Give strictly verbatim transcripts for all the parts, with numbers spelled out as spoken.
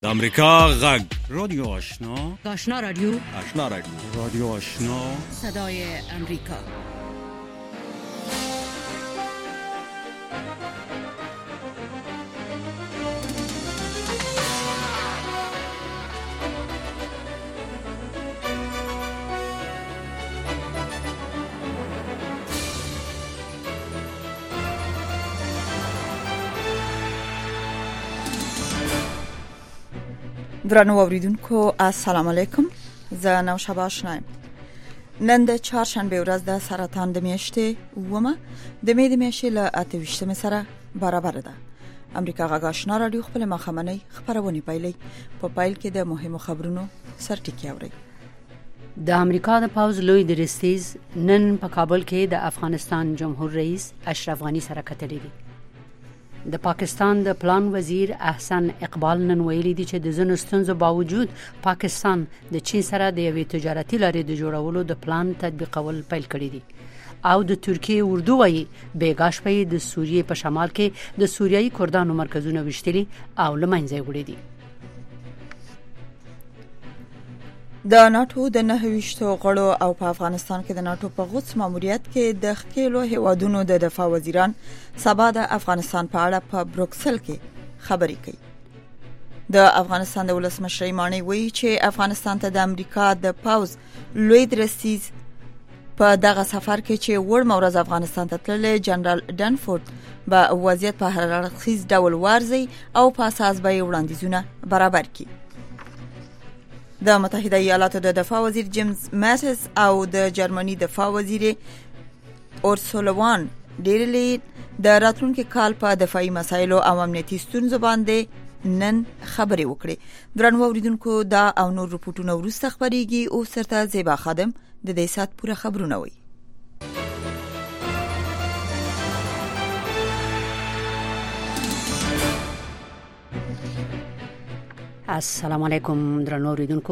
د امریکا غږ رادیو آشنا آشنا رادیو آشنا رادیو رادیو آشنا صدای امریکا. درنو اوریدونکو السلام علیکم. زه نوشابه آشنایم. نن د چهارشنبه ورځ د سرطان د میاشتې ومه د مې د میاشتې له اته ویشتمې سره برابر ده. امریکا غږ آشنا رادیو خپل مخامنۍ خبرونه پیلي په پایل کې د مهمو خبرونو سرټکی اوري. د امریکا د پاوز لوی درستیز نن په کابل کې د افغانستان جمهور رئیس اشرف غنی سره کتلې دي. د پاکستان د پلان وزیر احسن اقبال نن ویلي دي چې د ځینو ستونزو باوجود پاکستان د چین سره د یوې تجارتي لارې د جوړولو د پلان تطبیقول پیل کړی دي. او د ترکیه اردو وایي بیګا شپې د سوریې په شمال کې د سوریایي کردانو مرکزونه وشتلي او له منځه وړي دي. د ناتو د نهه ویشتو غړو او په افغانستان کې د ناتو په غوڅ ماموریت کې د ښکېلو هیوادونو د دفاع وزیران سبا د افغانستان په اړه په بروکسل کې خبرې کوي. د افغانستان د ولسمشر مانی وایي چې افغانستان ته د امریکا د پاوز لوی درستیز په دغه سفر کې چې وړ مورز افغانستان ته تللی جنرال ډنفورد به وضعیت په هر اړخیز ډول وارزي او په اساس به وړاندیزونه برابر کړي. د متحده ایالاتو د دفاع وزیر جیمز ماتس او د جرمني دفاع وزیر اورسولا وان ډیر لیډ د راتلونکي کال په دفاعي مسایلو او امنیتي ستونزو باندې نن خبرې وکړې. درنو اوریدونکو دا او نور رپورټونه وروسته خبرېږي او سرته زیبا خادم د دې سات پوره خبرونه وایي. السلام علیکم درنو اوریدونکو.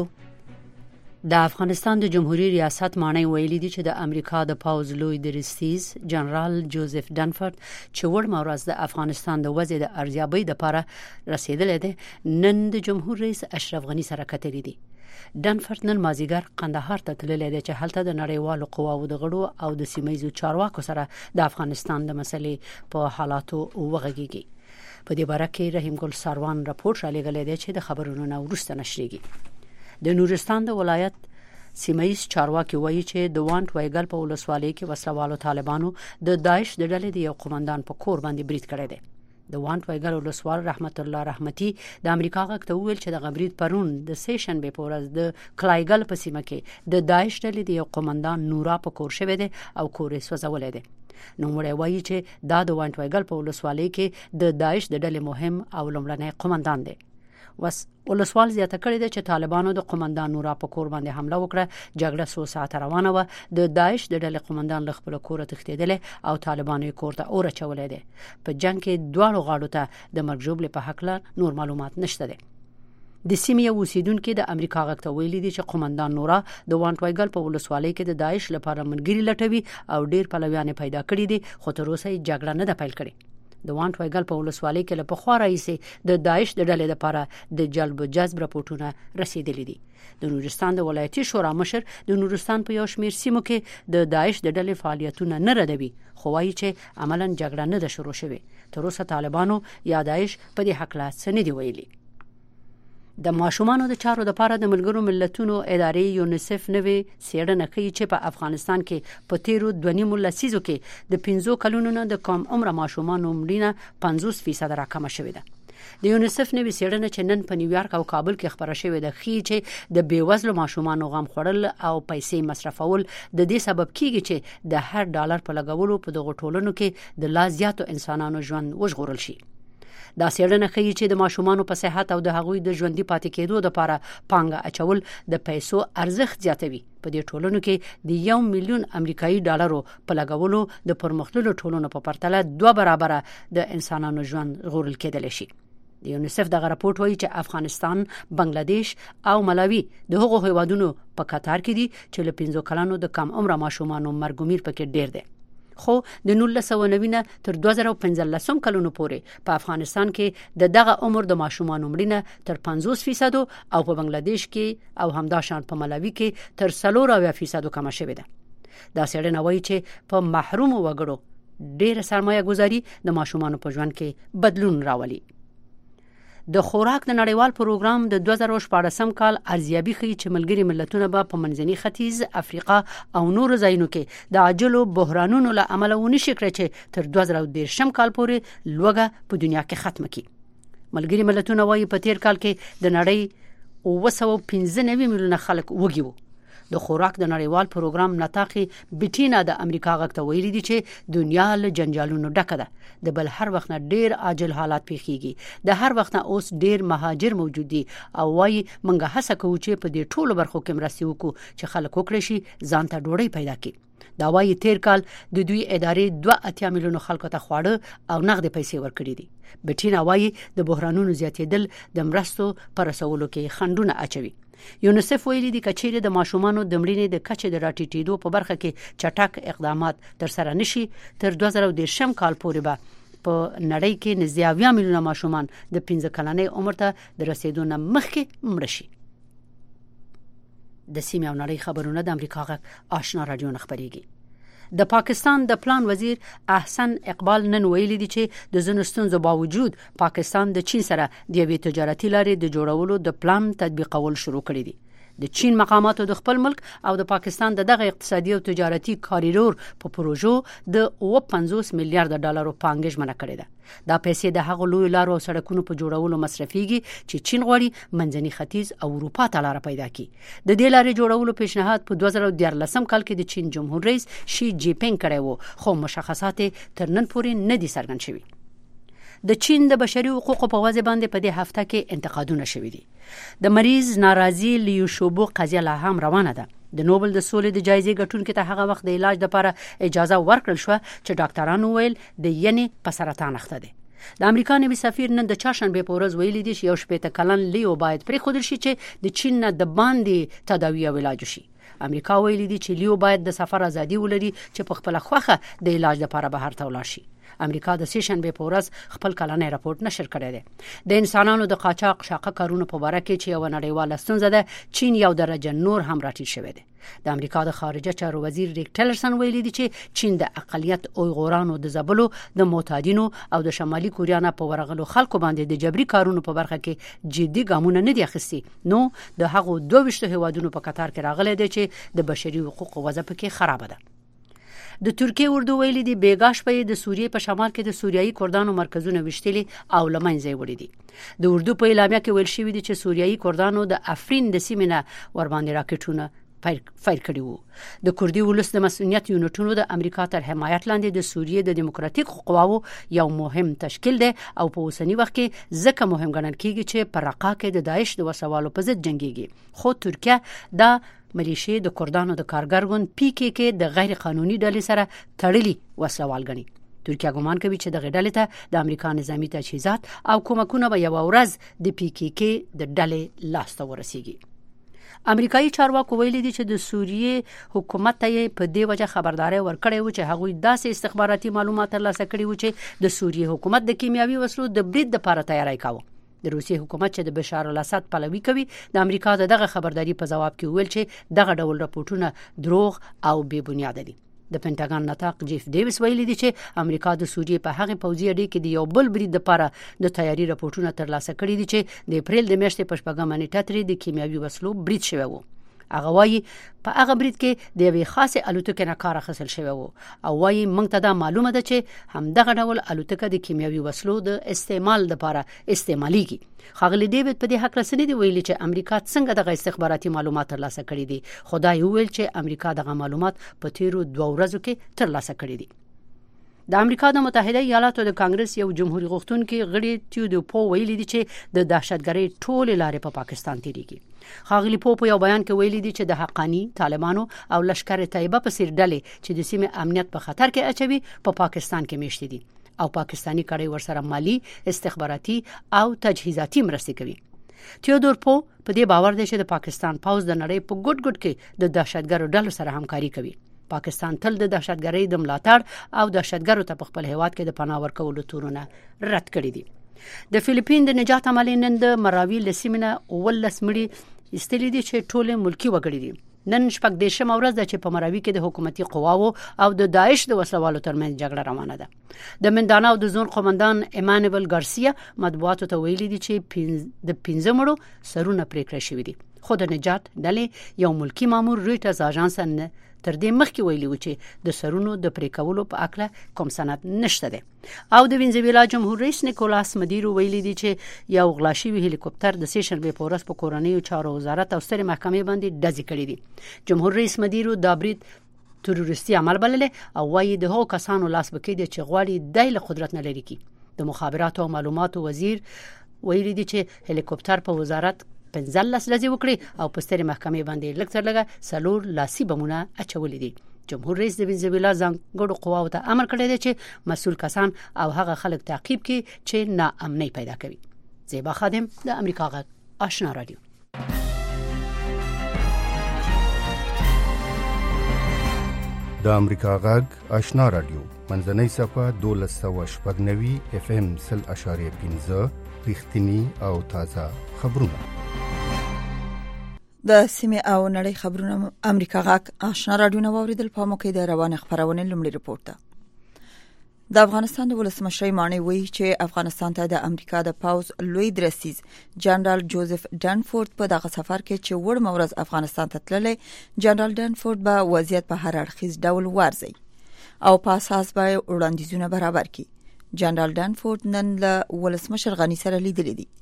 د افغانستان د جمهوریت ریاست مانی ویلي دي چې د امریکا د پاوز لوی درستیز جنرال جوزف ډنفورد چې وړ مورز د افغانستان د وضع د ارزیابۍ لپاره رسیدلی دی نن د جمهور رئیس اشرف غنی سره کتلې دي. ډنفورد نن مازیګر قندهار ته تللی دی چې هلته د نړیوالو قواو د غړو او د سیمایي چارواکو سره د افغانستان د مسلې په حالاتو وغږیږي. په دې باره کې رحیم ګل ساروان راپور را لېږلی دی چې د خبرونو نه وروسته نشریږي. د نورستان د ولایت سیمایي چارواکي وایي چې د وانټ وایګل په ولسوالۍ کې وسلوالو طالبانو د داعش د ډلې د یو قومندان په کور باندې برید کړی دی. د وانټ وایګل ولسوال رحمت الله رحمتي د امریکا غږ ته وویل چې د غبرید پرون د سه شنبه په ورځ د کلایګل په سیمه کې د داعش ډلې د یو قومندان نورا په کور شوی دی او کور یې سوځولی دی. نو وړي وایي چې دا د وانټ وایګل په ولسوالۍ کې د داعش د ډلې مهم او لومړنی قومندان دی. وس ولسوال زیاته کړی دی چې طالبانو د قومندان نورا په کور باندې حمله وکړه. جګړه څو ساعت روانه و. د داعش د ډلې قومندان له خپل کور تښتېدلی او طالبانو یې کور ته اور اچولی دی. په جنگ کې دواړو غاړو ته د مرګ ژوبلې په هکله نور معلومات نشته دی. د سیمې اوسیدونکو د امریکا غږ ته ویلي دي چې قومندان نورا د وانټ وایګل په ولسوالۍ کې د داعش لپاره منګري لټوي او ډیر پلویان پیدا کړي دي خو تر اوسه یې جګړه نه ده پیل کړې. د وانټ وایګل په ولسوالۍ کې له پخوا راهیسې د داعش د ډلې لپاره د جلب و جذب راپورټونه رسیدلي دي. د نورستان د ولایتي شورا مشر د نورستان په یو شمېر سیمو کې د داعش د ډلې فعالیتونه نه ردوي خو وایي چې عملاً جګړه نه ده شروع شوې. تر اوسه طالبانو یا داعش په دې هکله څه نه دي ویلي. د ماشومانو د چارو لپاره د ملګرو ملتونو ادارې یونیسف نوې څېړنه کوي چې په افغانستان کې په تیرو دوه نیمو لسیزو کې د پنځو کلونو نه د کم عمره ماشومانو مړینه پنځوس فیصد راکمه شوې ده. د یونیسف نوې څېړنه چې نن په نیویارک او کابل کې خبره شوې ده ښیي چې د بېوزلو ماشومانو غم خوړل او پیسې مصرفول د دې سبب کیږي چې د هر ډالر په لګولو په دغو ټولنو کې د لا زیاتو انسانانو ژوند وژغورل شي. دا څېړنه ښیي چې د ماشومانو په صحت او د هغوی د ژوندي پاتې کېدو لپاره پانګه اچول د پیسو ارزښت زیاتوي. په دې ټولنو کې د یو میلیون امریکایي ډالرو په لګولو د پرمختللو ټولنو په پرتله دوه برابره د انسانانو ژوند ژغورل کېدلی شي. د یونیسف دغه راپورټ وایي چې افغانستان، بنگلاديش او ملاوي د هغو هیوادونو په قطار کې دي چې له پنځو کلونو د کم عمره ماشومانو مرګ میر پکې ډیر دی. خو د نولس سوه نوي نه تر دوه زره پنځلس کلونو پورې په افغانستان کې د دغه عمر د ماشومان مړینه تر پنځوس فیصد او په بنگلاديش کې او همداشان په ملاوي کې تر څلور اویا فیصد کم شوې ده. دا څېړنه وایي چې په محروم وګړو ډېر سرمایه گذاري د ماشومان په ژوند کې بدلون راولي. د خوراک د نړیوال پروګرام د دوه زره شپاړس کال ارزیابي ښیي چې ملګري ملتونه به په منځني ختیځ، افریقا او نورو ځایونو کې د عاجلو بحرانونو له امله ونشي کړی چې تر دوه زره دېرش کال پورې لوږه په دنیا کې ختمه کړي. ملګري ملتونه وایي په تیر کال کې د نړۍ اوه سوه پنځه نوي میلیونه خلک وږي وو. د خوراک د نړیوال پروګرام نتاقي بیټینا د امریکا غږ ته ویلي دي چې دنیا له جنجالونو ډکه ده. د بل هر وخت نه ډیر عاجل حالات پیښیږي. د هر وخت نه اوس ډیر مهاجر موجود دي او وايي منګه هڅه کوو چې په دې ټولو برخو کې مرستې وکړو چې خلک وکړي شي ځان ته ډوډۍ پیدا کړي. دا وايي تیر کال د دوی ادارې دوه اتیا میلیونه خلکو ته خواړه او نغد پیسې ورکړي دي. بیټینا وايي د بحرانونو زیاتېدل د مرستو پر رسولو کې خنډونه اچوي. یونیسف ویلي دي کچېره د ماشومانو د مړینې د کچې د راټیټېدو په برخه کې چټک اقدامات تر سره نشي تر دوه زره دېرش کال پورې به په نړۍ کې نږدې اویا میلیونه ماشومان د پنځه کلنۍ عمر ته د رسیدو نه مخکې مړه شي. د سیمې او نړۍ خبرونه د امریکا غږ آشنا رادیو نه خپرېږي. د پاکستان د پلان وزیر احسن اقبال نن ویلي دي چې د ځینو ستونزو باوجود پاکستان د چین سره د یوې تجارتي لارې د جوړولو د پلان تطبیقول شروع کړی دي. د چین مقاماتو د خپل ملک او د پاکستان د دغه اقتصادي او تجارتي کاریډور په پروژو د اوه پنځوس میلیارډ ډالرو پانګه ژمنه کړې ده. دا پیسې د هغو لوی لارو او سړکونو په جوړولو مصرفيږي چې چین غواړي منځني ختیځ او اروپا ته لار پیدا کړي. د دې لارې جوړولو پیشنهاد په دوه زره دیارلس کال کې د چین جمهور رئیس شي جی پینګ کړی وو، خو مشخصات تر نن پورې نه دي څرګند شوي. د چین د بشري حقوقو په وضع باندې په دې هفته کې انتقادونه شوي دي. د مریض ناراضي لیوشوبو قضیه لا هم روانه ده. د نوبل د سولې د جایزې ګټونکو ته هغه وخت د علاج لپاره اجازه ورکړل شو چې ډاکټرانو ویل د ینې په سرطان اخته دي. د امریکا نوي سفیر نن د چهارشنبه په ورځ ویلي دي چې یو شپېته کلن لیو باید پرېښودل شي چې د چین نه د باندې تداوی او علاج شي. امریکا ویلي دي چې لیو باید د سفر ازادي ولري چې په خپل خوخه د علاج لپاره بهر ته ولاړ شي. امریکا د سه شنبه په ورځ خپل کلنۍ راپورټ نشر کړی دی. د انسانانو د قاچاق شاقه کارونو په اړه کې چې یو نړیواله ستونزه ده، چین یو درجه نور هم راټیټ شوی دی. د امریکا د خارجه چارو وزیر ریک ټیلرسن ویلي دی چې چین د اقلیت اویغورانو د زبلو د معتادینو او د شمالي کوریا نه په ورغلو خلکو باندې د جبري کارونو په برخه کې جدي ګامونه نه دي اخیستي. نو د هغو دوه ویشت هیوادونو په قطار کې راغلي دي چې د بشري حقوقو وضع پکې خراب ده. د ترکیه اردو ویلي دی بیګاش په د سوریې په شمال کې د سوریایي کردانو مرکزونه وشتلي او لمنځه وړي دي. د اردو په اعلامیه کې ویل شوی دی چې سوریایي کردانو د افرین د سیمې نه ور باندې راکټونه فایر کړي وو. د کردي ولس د مسؤلیت یونټونو د امریکا تر حمایت لاندې د سوریې د دیموکراتیک قواو یو مهم تشکیل دی او په اوسنی وخت کې ځکه مهم ګڼل کیږي چې په رقا کې د داعش د وسوالو په ضد جنگيږي. خو ترکیه د ملیشي د کردانو د کارګر ګوند پی کې کې د غیر قانوني ډلې سره تړلي وسوال غني. ترکیه ګمان کوي چې د غډلې ته د امریکا نظامی تجهیزات او کومکونه به یو ورځ د پی کې کې د ډلې لاس ته ورسیږي. امریکایي چارواکو ویلي دي چې د سوریې حکومت ته په دې وجه خبرداري ورکړې و چې هغوی داسې استخباراتي معلومات ترلاسه کړي و چې د سوریې حکومت د کیمیاوي وسلو د برید لپاره تیاری کاوه. د روسي حکومت چې د بشار الاسد پلوي کوي د امریکا دغه خبرداري په جواب کې ویل چې دغه ډول راپورټونه دروغ او بې بنیاد دي. د پینټاګان نطاق جیف ډیویس ویلي دی چې امریکا د سوریې په هغه پوځي اډې کې د یو بل برید لپاره د تیاری راپورټونه ترلاسه کړي دي چې د اپریل د میاشتې په شپږمه نیټه ترې د کیمیاوي وسلو برید شوی و. هغه وایي په هغه برید کې د یوې خاصه الوتکې نه کار اخیستل شوی و او وایي موږ ته دا معلومه ده چې همدغه ډول الوتکه د کیمیاوي وسلو د استعمال لپاره استعماليږي. خاغلی ډیوډ په دې حق رسنۍ دی ویلي چې امریکا څنګه دغه استخباراتي معلومات ترلاسه کړي دي. خدای ویل چې امریکا دغه معلومات په تیرو دوه ورځو کې ترلاسه کړي دي. د امریکا د متحده ایالاتو د کانګرس یو جمهوریت غوښتونکي غړي تیودو پو ویلي دي چې د دهشتګرۍ ټول لارې په پا پاکستان تیریږي. خاغلی پو په یو بیان کې ویلي دي چې د حقانی طالبانو او لشکره طیبه په سیر ډلې چې د سیمې امنیت په خطر کې اچوي په پا پاکستان کې میشتي دي او پاکستانی کړي ورسره مالی، استخباراتي او تجهیزاتي مرستې کوي. تیودور پو په دې باور دی چې د پاکستان پوځ د نړۍ په ګډ ګډ کې د دهشتګرو ډلو سره همکاري کوي. پاکستان تل د دهشتګرۍ د ملاتړ او دهشتګرو ته په خپل هیواد کې د پناه ورکولو تورونه رد کړي دي. د فلیپین د نجات عملیې نن د مراوی لسیمنه ولس مړي استلی دي چې ټول ملکی وګړي دي. نن شپږ دیشم ورځ ده چې په مراوی کې د حکومتي قواو او د داعش د وسلوالو ترمنځ جګړه روانه ده. د منداناو د زون قومندان ایمانویل ګارسیا مطبوعاتو ته ویلي دي چې د پنځه مړو سرونه پریکړه شوې دي. خو د نجات ډلې یو ملکی مامور رويټرز اژانس نه تر دې مخکې ویلي و چې د سرونو د پریکولو په اړه کوم سند نشته ده. او د وینزویلا جمهور رئیس نیکولاس مدیرو ویلي دي چې یو غلا شوی هلیکوپټر د سې شنبه په ورځ په کورنیو چارو وزارت او سترې محکمې باندې ډزې کړې دي. جمهور رئیس مدیرو دا برید تروریستي عمل بللی او وايي د هغو کسانو لاس بکې دي چې غواړي د له قدرت نه لري کی. د مخابراتو او معلوماتو وزیر ویلي دي چې هلیکوپټر په وزارت پنځلس لزی وکړي او په سترې محکمې باندې لږ تر لږه سلور لاسي بمونه اچولې دي. جمهور رئیس د وینزویلا ځانګړو قواو ته امر کړی دی چې مسؤل کسان او هغه خلک تعقیب کړي چې ناامنۍ پیدا کوي. زیبا خادم د امریکا غږ آشنا رادیو. د امریکا غږ آشنا رادیو منځنۍ صفه دولس سوه شپږ نوي اف ام سل اشاریه پنځه رښتینی او تازه خبرونه. د سیمه او نړۍ خبرونه امریکا غاک آشنا رادیو نو اوریدل په مو کې د روان خبرونه لمړي رپورت ده. د افغانستان د ولسمشر مانی وی چې افغانستان ته د امریکا د پاوز لوی درسیز جنرال جوزف ډانفورد په دغه سفر کې چې وړ مورز افغانستان ته تللی، جنرال ډانفورد به وضعیت په هر اړخیز ډول وارزي او په اساس به وړاندیزونه برابر کړي. جنرال ډانفورد نن له ولسمشر غنی سره لیدلی دي.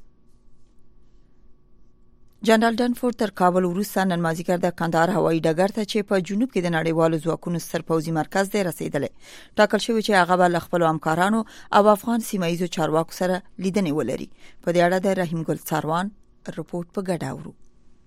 جنرال ډانفورد تر کابل وروسته نن مازیګر د کندهار هوایي ډګر ته چې په جنوب کې د نړیوالو ځواکونو سرپوزي مرکز دی رسیدلی. ټاکل شوی چې هغه به له خپلو همکارانو او افغان سیمایي چارواکو سره لیدنې ولري. په دې اړه د رحیم ګل څاروان رپورت په ګډه اورو.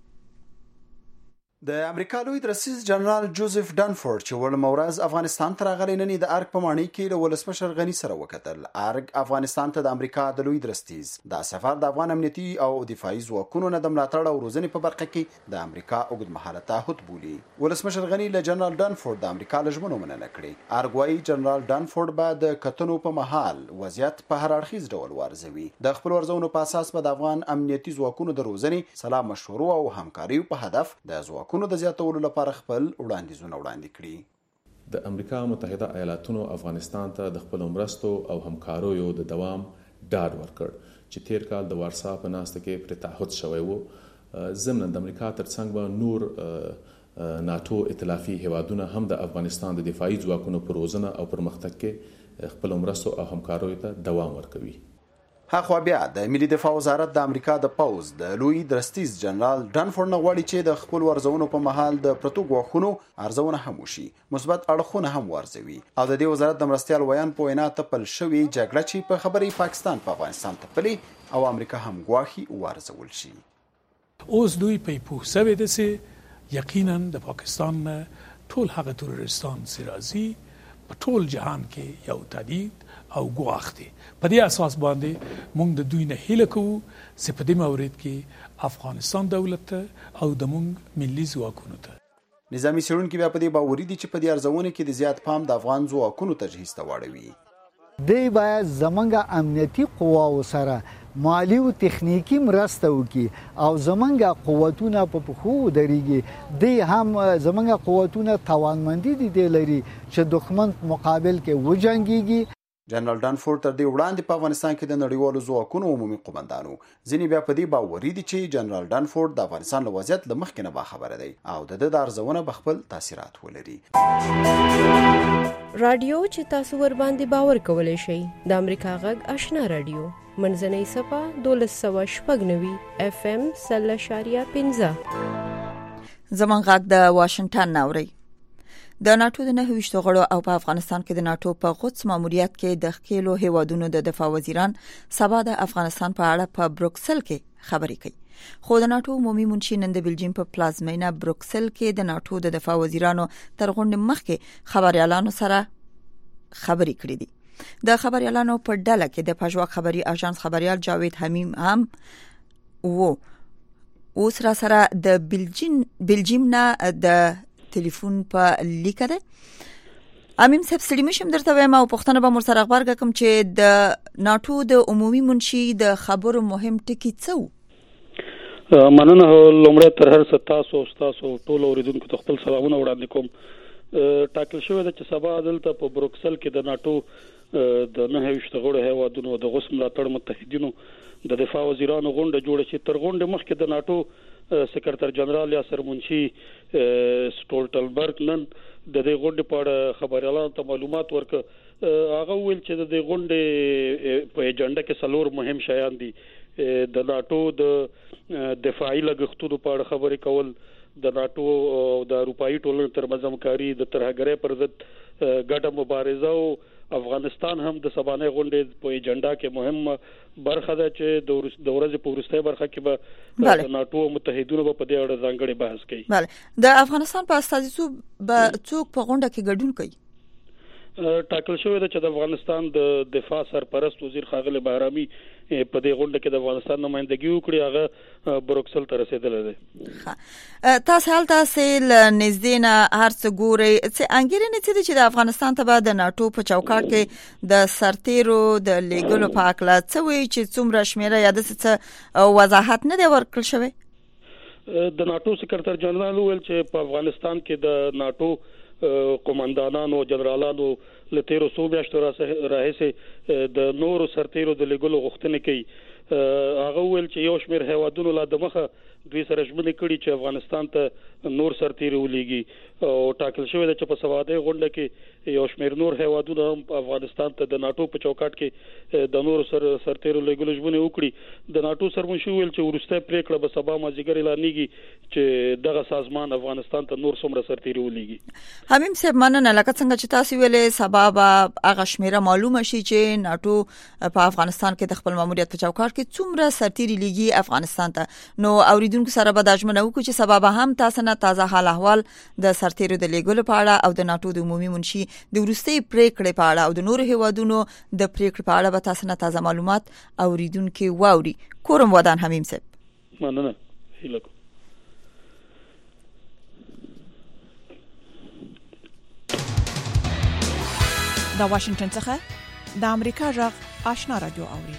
د امریکا لوی درسیز جنرال جوزف ډانفورد چې ول مورز افغانستان ته راغلی نن د ارګ په مانی کې له ولسمشر غنی سره وکتل. ارګ افغانستان ته د امریکا د لوی درسیز دا سفر د افغان امنیتي او دفاعي ځواکونو نه د ملاتړ او روزنې په برخه کې د امریکا اوږدمهاله تعهد بولي. ولسمشر غنی له جنرال ډانفورد د امریکا لژمنو مننه کړې. ارګ وايي جنرال ډانفورد به د کتنو په محل وضعیت په هر اړخیز ډول وارزوي. د خپل ورزونو په اساس به د افغان امنیتي ځواکونو د روزنې، سلا مشورو او همکاري په هدف د ځواکونو د زیاتولو لپاره خپل وړاندیزونه وړاندې کړي. د امریکا متحده ایالاتونو افغانستان ته د خپل مرستو او همکاریو د دوام ډاډ ورکړ چې تیر کال د وارسا په ناسته کې پر تعهد شوی وو. ضمن د امریکا ترڅنګ به نور ناتو ائتلافي هیوادونه هم د افغانستان د دفاعي ځواکونو پر روزنه او پرمختګ کې خپل مرستو او همکاریو ته دوام ورکوي. هغه بیا د ملي دفاع وزارت د امریکا د پاوز د لوی درستیز جنرال ډانفورد نه غواړي چې د خپل ورزونو په محل د پروتو غوښونو ارزونه هم وشي، مثبت اړخونه هم ورزوي. او د دې وزارت د مرستيال ویان په وینا ته پل شوی جګړه چې په خبري پاکستان په افغانستان ته پلي او امریکا هم غواخي ورزول شي. اوس دوی په پوښتنه ده چې یقینا د پاکستان ټول هغه تروریستان سرازي په ټول جهان کې یو تهدید او ګواښ دي. په دې اساس باندې موږ د دوی نه هیله کوو چې په دې مورید کې افغانستان دولت او د موږ ملي ځواکونو ته نظامی څېړونکي بیا په دې باوري دي چې په دې ارزونه کې د زیات پام د افغان ځواکونو تجهیز ته واړوي. دی باید زمونږ امنیتي قواو سره مالی او تخنیکی مرسته وکړي او زمونږ قوتونه په پخو درېږي. دی هم زمونږ قوتونه توانمندي دي لري چې دښمن مقابل کې وجنګيږي. جنرال ډانفورد تر دې وړاندې په افغانستان کې د نړیوالو ځواکونو عمومي قومندانو ځینې بیا په دې باوري دي چې جنرال ډانفورد د افغانستان له وضعیت له مخکې نه باخبره دی او د ده د ارزونه به خپل تاثیرات ولري. رادیو چې تاسو ور باندې باور کولی شئ د امریکا غږ آشنا رادیو منځنۍ صفه دولس سوه شپږ نوي اف ام سل اشاریه پنځه. زمون غږ د واشنگټن ناوري. د ناتو د نهه ویشت غړو او په افغانستان کې د ناتو په غوڅ ماموریت کې د خېلو هیوادونو د دفاع وزیران سبا د افغانستان په اړه په بروکسل کې خبرې کوي. خو د ناتو عمومي منشي نن د بلجیم په پلازمینه بروکسل کې د ناتو د دفاع وزیرانو تر غونډې مخکې خبريالانو سره خبرې کړې دي. د خبريالانو په ډله کې د پژوا خبري اژانس خبريال جاوید حمیم هم وو. اوس را سره د بلجیم بلجیم نه د ټلیفون په لیکه ده. امیم صاحب سړي مشم درته وایم او پښتنه به مر سره خبر کوم چې د ناتو د عمومي منشي د خبرو مهم ټکی څه و؟ مننه لومړی تر هر څه تاسو تاسو ټول اوریدونکو ته خپل سلامونه وړاندې کوم. ټاکل شوی ده چې سبا دلته په بروکسل کې د ناتو د نهه ویشت غړو هیوادونو د غوث ملاتړ متحدینو د دفاع وزیرانو غونډه جوړه شي. تر غونډې مخکې د ناتو سکرټر جنرال یاسر منشي سټولټنبرګ نن د دې غونډې په اړه خبريالانو ته معلومات ورکړ. هغه ویل چې د دې غونډې په ایجنډا کې څلور مهم شیان دي. د ناتو د دفاعي لګښتونو په اړه خبرې کول، د ناتو او د اروپאי ټولنې ترمنځ همکاري، د ترهګرۍ پر ضد ګډه مبارزه او افغانستان هم د سبانه غونډې په ایجنډا کې مهم برخه ده چې د ورځې په وروستۍ برخه کې به د ناتو متحدینو په دې اړه ځانګړي بحث کوي. بله، د افغانستان په استازیتوب به څوک په غونډه کې ګډون کوي؟ ټاکل شوی ده چې د افغانستان د دفاع سرپرست وزیر ښاغلی بهرامي په دې غونډه کې د افغانستان نمائندګي وکړي. هغه بروکسل ته رسیدلی دی. تاسو هلته سې له نږدې نه هر څه ګورئ، څه انګېرنې څه دي چې د افغانستان ته به د ناټو په چوکاټ کې د سرتیرو د لیږلو په هکله څه وایي چې څومره شمېره یا داسې څه وضاحت نه دی ورکړل شوی؟ د ناټو سکرټر جنرال وویل چې په افغانستان کې د ناټو قومندانانو او جنرالانو له تیرو څو میاشتو راهیسې د نورو سرتیرو د لیږلو غوښتنې کوي. هغه وویل چې یو شمېر هیوادونو لا د مخه دوی سره ژمنې کړي چې افغانستان ته نور سرتیري ولېږي او ټاکل شوی ده چې په سبا غونډه کې یو شمېر نور هیوادونه هم افغانستان ته د ناټو په چوکاټ کې د نورو سر سرتیرو لېږلو ژمنې وکړي. د ناټو سرمنشي ویل چې وروسته پریکړه به سبا مازدیګر اعلانېږي چې دغه سازمان افغانستان ته نور څومره سرتیري ولېږي. حمیم صاحب مننه. لکه څنګه چې تاسو ویلې سبا به هغه شمېره معلومه شي چې ناټو په افغانستان کې د خپل ماموریت په چوکاټ کې څومره سرتیري لېږي افغانستان ته. نو اوریدونکو سره به د ژمنه وکړو چې سبا به هم تاسو نه تازه حال احوال د سرتیرو د لیږلو په اړه او د ناټو د عمومي منشي د وروستۍ پریکړې په اړه او د نورو هیوادونو د پریکړې په اړه به تاسو نه تازه معلومات اوریدونکو واوري. کوم ودان حمیم صاحب. مننه. هیله کوم. د واشنگټن څخه د امریکا غږ آشنا رادیو اوري.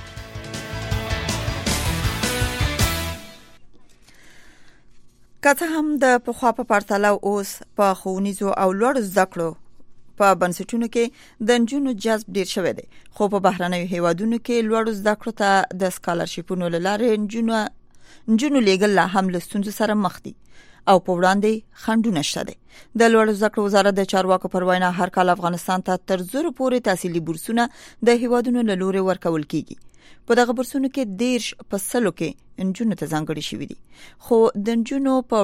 کته هم د پخوا په پرتله اوس په ښوونیزو او لوړ زده کړو په بنسټونو کې د نجونو جذب ډیر شوی دی، خو په بهرنیو هیوادونو کې لوړ زده کړو ته د سکالرشیپونو لاره نجونو نجونو لیږل لا هم له ستونزو سره مخ دي او په وړاندې خنډونه شته دي. د لوړ زده کړو وزارت د چارواکو پر وینا هر کال افغانستان ته تر زر پورې تحصیلي بورسونه د هیوادونو له لوري ورکول کیږي. په دغه بورسونو کې دیرش په سلو کې نجونو ته ځانګړي شوي دي، خو د نجونو په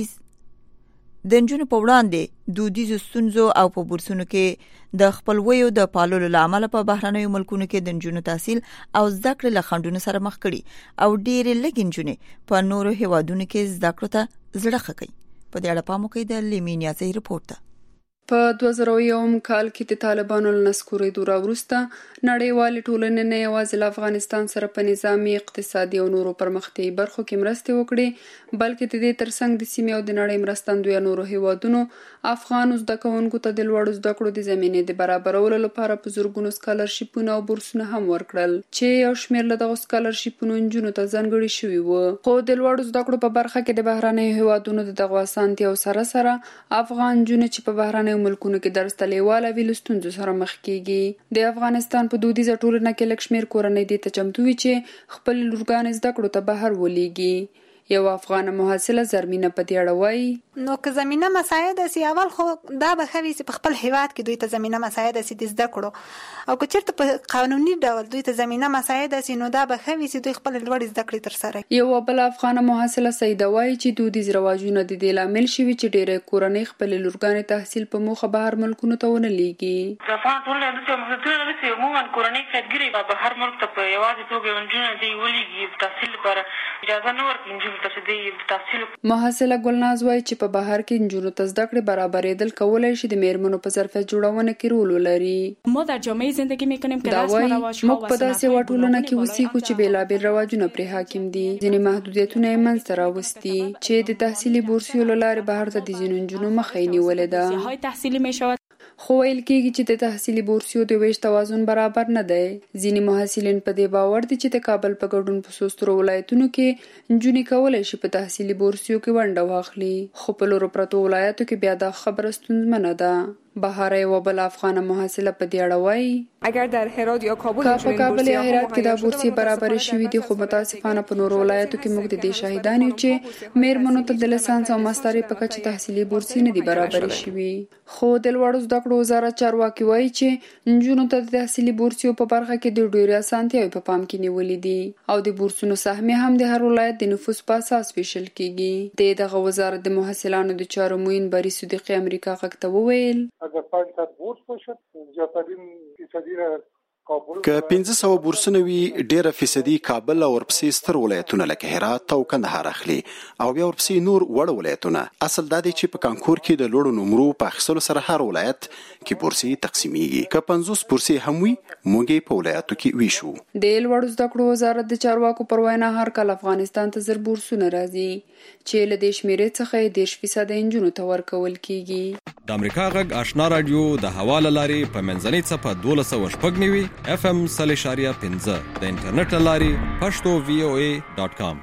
وړاندیز د نجونو په وړاندې دودیزو ستونزو او په بورسونو کې د خپلویو د پاللو لامل په بهرنیو ملکونو کې د نجونو تحصیل او زده کړې له خنډونو سره مخ کړي او ډېرې لږې نجونې په نورو هیوادونو کې زده کړو ته زړه ښه کوي. په دې اړه پام وکړئ د لیمینیازي رپورټ ته. په دوه زره یو کال کې د طالبانو له نسکورېدو وروسته نړیوالې ټولنې نه یوازې له افغانستان سره په نظامي، اقتصادي او نورو پرمختیایي برخو کې مرستې وکړې، بلکې د دې ترڅنګ د سیمې او د نړۍ مرستندویه نورو هیوادونو افغانو زده کوونکو ته د لوړو زده کړو د زمینې د برابرولو لپاره په زرګونو سکالرشیپونه او بورسونه هم ورکړل، چې یو شمېر له دغو سکالرشیپونو نجونو ته ځانګړي شوي وو. خو د لوړو زده کړو په برخه کې د بهرنیو هیوادونو د دغو اسانتیاو سره سره افغان نجونې چې په بهرنیو ملکونو کې درس ته لیواله وي له ستونزو سره مخ کیږي. د افغانستان په دودیزه ټولنه کې لږ شمېر کورنۍ دې ته چمتو وي چې خپل لورګانې زده کړو ته بهر ولېږي. یو افغان محصله زرمینه په دې اړه وایي: نو که زمينه مساعده سي اول خو دا به خوي چې په خپل هیواد کې دوی ته زمينه مساعده سي د زده کړو، او که چېرته په قانوني ډول دوی ته زمينه مساعده سي نو دا به خوي چې دوی خپل لوړ زده کړې تر سره. یو بل افغان محصله سیده وایي چې دودیز رواجونه د دې لامل شوي چې ډېرې کورنۍ خپل لورګانې تحصیل په موخه بهر ملکونو ته ونه لیږي. د افغان ټولنې د مسؤلیتونو لري عموما کورنۍ خدګری په بهر ملک ته په یوازې توګه ونجونه دی ولېږي تحصیل لپاره اجازه نه ورکړي. چې د تحصیل محصله ګلناز وایي چې په بهر کې نجونو ته زده کړې برابرېدل کولای شي د میرمنو په ظرفیت جوړونه کې رول ولري. ما در جامعه زندگی میکنیم که رسم و رواج‌ها و سنت‌های ټولنه کې اوسېږو چې بېلابېل رواجونه پرې حاکم دي. ځینې محدودیتونه یې منځته راوستي چې د تحصیلي بورسیو له لارې بهر ته د ځینو نجونو مخه یې نیولې ده. تحصیلی میشود خو ویل کېږي چې د تحصیلي بورسیو د ویش توازن برابر نه دی. ځینې محصلین په دې باور دي چې د کابل په ګډون په څو سترو ولایتونو کې نجونې کولی شي په تحصیلي بورسیو کې ونډه واخلي، خو په لورو پرتو ولایتو کې بیا دا خبره ستونزمنه ده. بهاره یوه بله افغانه محصله په دې اړه وایي اگر در هرات یا کابل که په کابل یا هرات کې دا بورسي برابرې شوي دي، خو متاسفانه په نورو ولایتو کې موږ د دې شاهدان یو چې میرمنو ته د لیسانس او ماسترۍ په کچه تحصیلي بورسي نه دي برابرې شوي. خو د لوړو زده کړو وزارت چارواکي وایي چې نجونو ته د تحصیلي بورسیو په برخه کې د ډېرې اسانتیاوې په پام کې نیولې دي او د بورسونو سهمیه هم د هر ولایت د نفوس په اساس ویشل کېږي. د دغه وزارت د محصلانو د چارو معین بری صدیقي امریکا غږ ته وویل اگر پنج صد بورس باشد زیاترین فیصدی را کابل که پنځه سوه بورسونه وي ډیره فیصدي کابل او ورپسې ستر ولایتونه لکه هرات او کندهار اخلي او بیا ورپسې نور وړ ولایتونه. اصل دا دی چې په کانکور کې د لوړو نمرو په اخیستلو سره هر ولایت کې بورسي تقسیمیږي. که پنځوس بورسي هم وي موږ یې په ولایتو کې ویشو. د لوړو زده کړو وزارت د چارواکو پر وینا هر کال افغانستان ته زر بورسونه راځي چې له دې شمیرې څخه یې دېرش فیصده نجونو ته ورکول کیږي. د امریکا غږ آشنا رادیو د حواله لارې په منځنۍ څپه دولس سوه شپږ نوي اف ام سل اشاریه پنځه د انټرنیټ له لارې پښتو وی او ای ډاټ کام.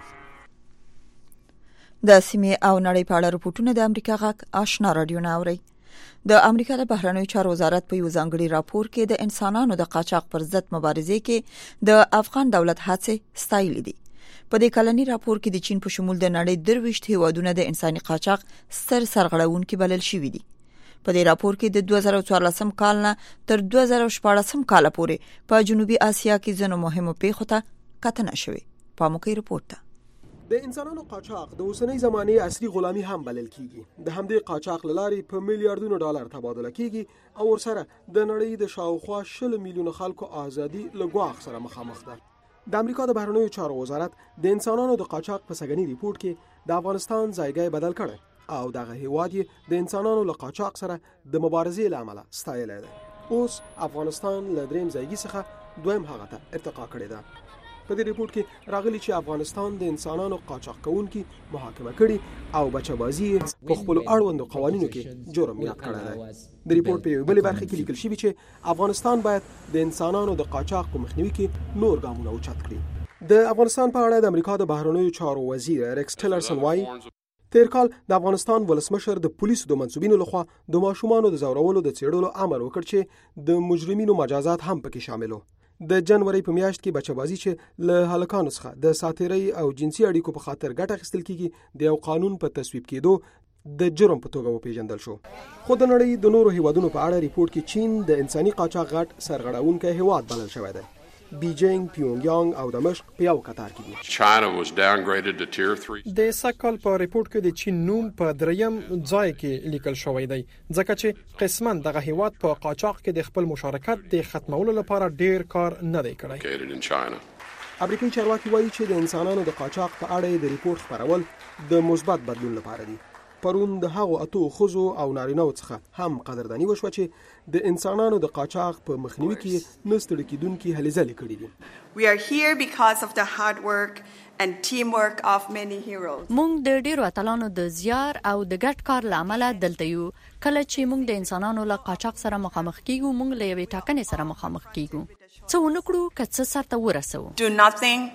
د سیمې او نړۍ په اړه رپورټونه د امریکا غږ آشنا رادیو نه اوري. د امریکا د بهرنیو چارو وزارت په یو ځانګړي راپور کې د انسانانو د قاچاق پر ضد مبارزې کې د افغان دولت هڅې ستایلې دي. په دې کلني راپور کې د چین په شمول د نړۍ درويشت هیوادونه د انساني قاچاق ستر سرغړونکي بلل شوي دي. په دې راپور کې د دوه زره څوارلسم کال نه تر دوه زره شپاړسم کال پورې په جنوبي اسیا کې ځینو مهمو پیښو ته کتنه شوې. پاموکي رپورټ ته د انسانانو قاچاق د اوسنۍ زمانې عصري غلامي هم بلل کیږي. د همدې قاچاق لارې په میلیارډونو ډالر تبادله کیږي او ورسره د نړۍ د شاوخوا شل میلیونه خلکو ازادي له ګواښ سره مخامخ ده. د امریکا د بهرنیو چارو وزارت د انسانانو د قاچاق په سګنی ریپورت کې د افغانستان ځایګی بدل کړي او دغه هیواد یې د انسانانو له قاچاق سره د مبارزې له امله ستایلی دی. اوس افغانستان له دریم ځایګي څخه دویم هغه ته ارتقا کړې ده. په دې ریپورت کې راغلي چې افغانستان د انسانانو قاچاق کوونکي محاکمه کړي او بچه‌بازي په خپل اړوندو قوانینو کې جرم یاد کړی دی. د ریپورت په یوه بلې برخه کې لیکل شوي چې افغانستان باید د انسانانو د قاچاق په مخنیوي کې نور ګامونه اوچت کړي. د افغانستان په اړه د امریکا د بهرنیو چارو وزیر ریکس ټیلرسن وایي تیر کال د افغانستان ولسمشر د پولیسو د منسوبینو لخوا د ماشومانو د زورولو د څېړلو امر وکړ چې د مجرمینو مجازات هم پکې شامل وو. د جنوري په میاشت کې بچه‌بازي چې له هلکانو څخه د ساتیرۍ او جنسي اړیکو په خاطر ګټه اخیستل کیږي د یو قانون په تصویب کېدو د جرم په توګه وپیژندل شو. خو د نړۍ د نورو هیوادونو په اړه ریپورت کې چین د انساني قاچاق غټ سرغړونکی هیواد بلل شوی دی. بیجینګ، پیونګیانګ او دمشق په یو قطار کې دي. China was downgraded to tier three. د سکهال په ریپورت کې د چین نوم په دریم ځای کې لیکل شوی دی ځکه چې قسمن دغه هیواد په قاچاق کې د خپل مشارکت د ختمولو لپاره ډیر کار نه دی کړی. امریکایي چارواکي وایي چې د انسانانو د قاچاق په اړه د ریپورت خپرول د مثبت بدلون لپاره دی. پرون د هغو اتو خزو او نارینه‌و څخه هم قدردانی وشوه چې د انسانانو د قاچاق په مخنیوي کې نستړي کیدونکي هلې ځلې کړې دي. We are here because of the hard work and teamwork of many heroes. مونږ د ډیرو اتلانو د زیار او د ګډ کار لامل دلته یو. کله چې مونږ د انسانانو له قاچاق سره مخامخ کیږو، مونږ له یوې ټاکنې سره مخامخ کیږو. څه ونکړو که څه سرته ورسو. Do nothing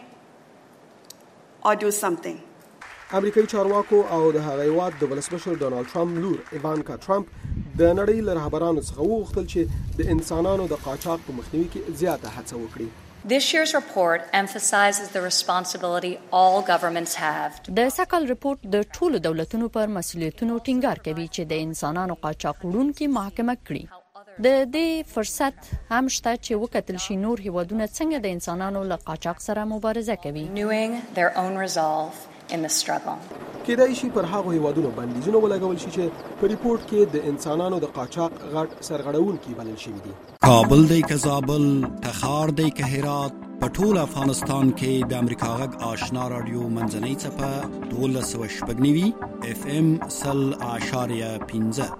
or do something. امریکایي چارواکو او د هغه هیواد د ولسمشر ډونالد ټرمپ لور ایوانکا ټرمپ د نړۍ له رهبرانو څخه وغوښتل چې د انسانانو د قاچاق په مخنیوي کې زیاته هڅه وکړي. This year's report emphasizes the responsibility all governments have. د سکهال ریپورت د ټولو دولتونو پر مسؤلیتونو ټینګار کوي چې د انسانانو قاچاق وړونکي محاکمه کړي. د دې فرصت هم شته چې وکتل شي نور هیوادونه څنګه د انسانانو له قاچاق سره مبارزه کوي. Renewing their own resolve in the struggle. کېدای شي پر هغو هیوادونو بندیزونه ولګول شي چې په ریپورت کې د انسانانو د قاچاق غټ سرغړونکي بلل شوي دي. کابل دی که زابل، تخار دی که هرات، په ټول افغانستان کې د امریکا غږ آشنا رادیو منځنۍ څپه دولس سوه شپږ نوي اف ام سل اعشاریه پنځه.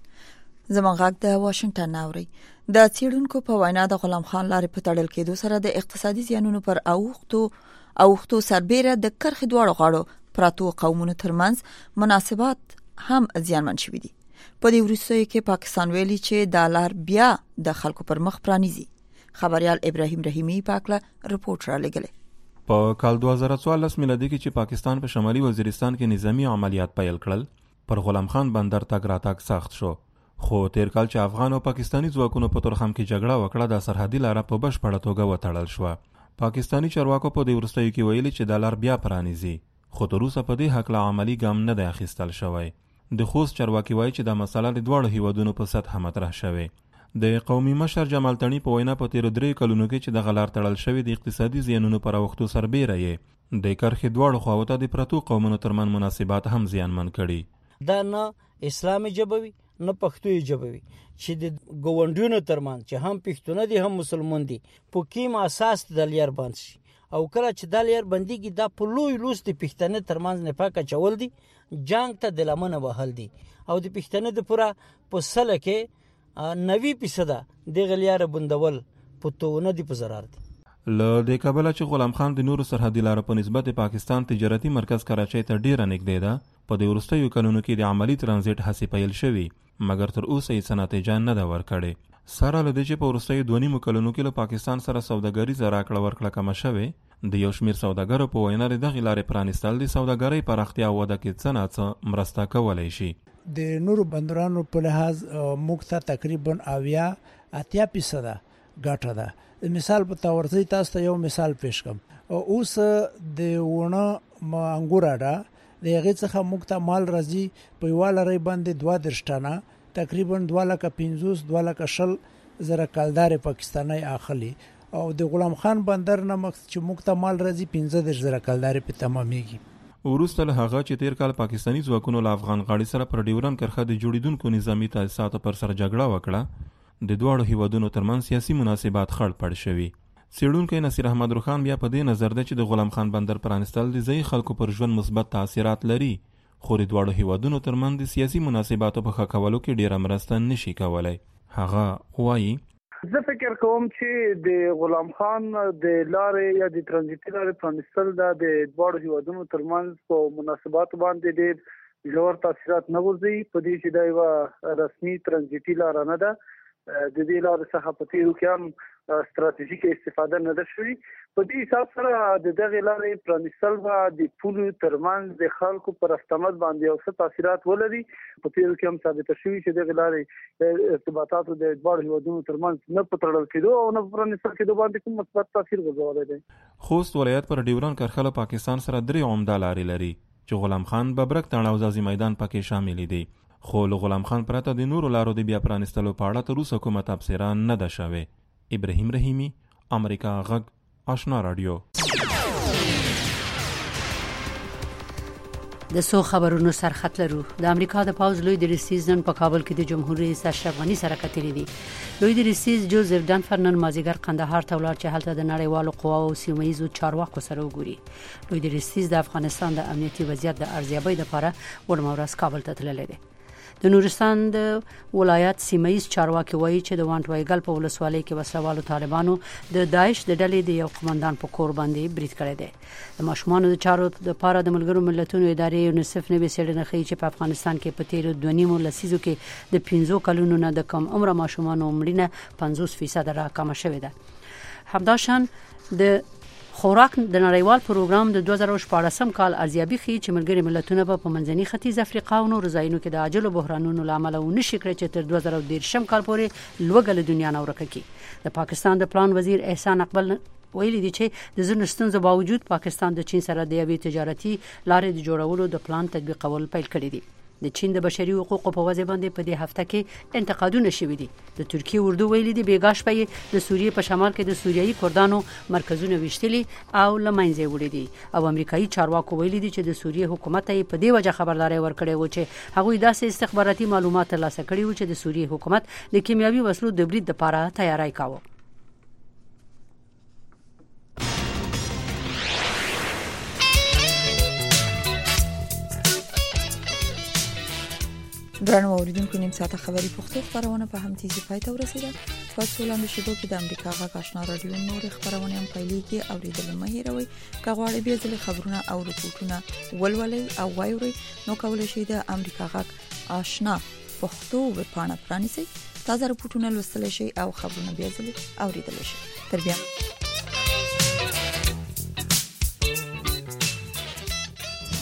زموږ غږ د واشنگټن اوري. د څېړونکو په وینا د غلام خان لارې په تړل کېدو سره د اقتصادي زیانونو پر اوښتو اوښتو سربیره د کرښې دواړو غاړو پراتو قومونو ترمنځ مناسبات هم زیانمن شوي دي. په دې وروستیو کې پاکستان ویلي چې دا لار بیا د خلکو پر مخ پرانیزي. خبريال ابراهیم رحیمی پاکله رپورټ را لګلې. په کال دوه زره څوارلس میلادي کې چې پاکستان په شمالي وزیرستان کې نظامی عملیات پیل کړل، پر غلام خان بندر تګ راتګ سخت شو. خو تیر کال چې افغان او پاکستانی ځواکونو په تورخم کې جګړه وکړه، د سرحدي لار په بشپړه توګه وتړل شو. پاکستانی چارواکو په دې وروستیو کې ویلي چې د لار بیا پرانیزي، خو تر اوسه په دې هکله عملی ګام نه دی اخیستل شوی. د خوست چارواکي وایي چې دا مسله د دواړو هیوادونو په سطحه مطرح شوې. د قومي مشر جمال تڼي په وینا په تیرو درې کلونو کې چې د غلار تړل شوی د اقتصادي زیانونو پر اوښتو سربیره یې د کرښې دواړو خواو ته د پرتو قومونو ترمن مناسبات هم زیانمن کړي. دا نه اسلامي جبوي نه پښتو جبوي چې د ګوندونو ترمن چې هم پښتون دي هم مسلمان دي په کیم اساس د لیر باندې شي، او کله چې د لیر بنديږي دا په لوی لوس د پښتنه ترمن نه پاکه چول دي، جنگ ته د لمنه وهل دي، او د پښتنه د پورا په سله کې نوي فیصد د غلیار بندول په توونه دي په zarar دي. له دې کبله چې غلام خان د نورو سرحدي لارو په نسبت پاکستان تجارتي مرکز کراچۍ ته ډیره نږدې ده، په دې وروستیو کلونو کې د عملی ترانزیت هڅې پیل شوي، مګر تر اوسه یې څه نتیجه نه ده ورکړې. سره له دې چې په وروستیو دوه نیمو کلونو کې له پاکستان سره سوداګریزه راکړه ورکړه کمه شوې، د یو شمېر سوداګرو په وینا د دغې لارې پرانیستل د سوداګرۍ پراختیا او وده کې څه نه څه مرسته کولی شي. د نورو بندرانو په لحاظ موږ ته تقریبا اویا اتیا فیصده ګټه ده. مثال په تور زی تاسو ته یو مثال پیش کوم. اوس د ونه انګور اډه د هغې څخه موږ ته مال راځي په یوه لرۍ باندې دوه دېرش ټنه، تقریبا دوه لکه پنځوس دوه لکه شل زره کلدارې پاکستانی اخلي، او د غلام خان بندر نه چې موږ ته مال راځي پنځه دېرش زره کلدارې په تمامېږي. وروسته له هغه چې تیر کال پاکستانی ځواکونو له افغان غاړې سره پر ډیورن کرښه د جوړېدونکو نظامي تاسیساتو پر سر جګړه وکړه، د دواړو هیوادونو ترمنځ سیاسي مناسبات خړ پړ شوي. څېړونکی نصیر احمد روخان بیا په دې نظر ده چې د غلام خان بندر پرانستل د ځایي خلکو پر ژوند مثبت تاثیرات لري، خو د دواړو هیوادونو ترمنځ د سیاسي مناسباتو په ښه کولو کې ډیره مرسته نشي کولی. هغه وایي زه فکر کوم چې د غلام خان د لارې یا د ترانزیتي لارې پرانستل دا د دواړو هیوادونو ترمنځ په مناسباتو باندې ډېر ژور تاثیرات نه غورځوي، په دې چې دا یوه رسمي ترانزیتي لاره نه ده. د دې لارې څخه په تیرو کې هم ستراتیژیکه استفاده نه ده شوې. په دې حساب سره د دغې لارې پرانیستل به د پولو ترمنځ د خلکو پر استمد باندې یو څه تاثیرات ولري. په تیرو کې هم ثابته شوي چې دغې لارې ارتباطاتو د دواړو هیوادونو ترمنځ نه په تړل کېدو او نه په پرانیستل کېدو باندې کوم مثبت تاثیر غورځولی دی. خوست ولایت پر ډیورن کرښه له پاکستان سره درې عمده لارې لري چې غلام خان، ببرک تڼ او ځاځي میدان پکې شامل دي، خو له غلام خان پرته د نورو لارو د بیا پرانستلو په اړه تر اوسه کومه تبصره نه ده شوې. ابراهیم رحیمی، امریکا غږ، آشنا رادیو. د سو خبرونو سرخط لرو. د امریکا د پاوز لوی درستیز نن په کابل کې د جمهور رئیس اشرف غنی سره کتلې دي. لوی درستیز جوزف ډنفر نن مازیګر قندهار ته ولاړ چې هلته د نړیوالو قواو او سیمه ییزو چارواکو سره وګوري. لوی درستیز د افغانستان د امنیتي وضعیت د ارزیابۍ لپاره ورمورس کابل ته تللی دی. د نورستان د ولایت سیمه ییز چارواکي وایي چې د وانټ وایګل په ولسوالۍ کې وسلوالو طالبانو د داعش د ډلې د یو قومندان په کور باندې برید کړی دی. د ماشومانو د چارو لپاره د ملګرو ملتونو ادارې یونیسف نوې څېړنه ښیي چې په افغانستان کې په تیرو دوه نیمو لسیزو کې د پنځو کلونو نه د کم عمره ماشومانو مړینه پنځوس فیصد راکمه شوې ده. همداشان د خوراک د نړیوال پروګرام د دوه زره شپاړسم کال ارزیابي ښیي چې ملګري ملتونه په منځني ختیځ افریقا او نورو ځایونو کې د عاجلو بحرانونو له امله ونشي کړی چې تر دوه زره دېرشم کال پورې لوږه له دنیا نه ورکه کړي. د پاکستان د پلان وزیر احسان اقبال ویلي دي چې د ځینو ستونزو باوجود پاکستان د چین سره د یوې تجارتي لارې د جوړولو د پلان تطبیقول پیل کړی دی. د چین د بشري حقوقو په وضع باندې په دې هفته کې انتقادونه شوي دي. د ترکیه اردو ویلي دي بیګا شپه د سوریې په شمال کې د سوریایي کردانو مرکزونه ویشتلي او له منځه وړي دي او امریکایي چارواکو ویلي دي چې د سوریې حکومت یې په دې وجه خبرداري ورکړې و چې هغوی داسې استخباراتي معلومات ترلاسه کړي و چې د سوریې حکومت د کیمیاوي وسلو د برید لپاره تیاری کاوه. درنو اوریدونکو نیم ساعته خبري پښتو خبرونه په هم تیزی پای ته ورسیده. په څولانو شیدو کې د امریکا غا آشنا رادیو نور خبرونه هم پیلېږي او ریډل مه هیروي. که غواړئ بیا ځلې خبرونه او رپورټونه ولولئ او وایورئ نو کولی شئ د امریکا غا آشنا پښتو ویب پاڼه پرانیسئ. تازه رپورټونه لوستلی شئ او خبرونه بیا ځلې اوریدلی شئ. تر بیا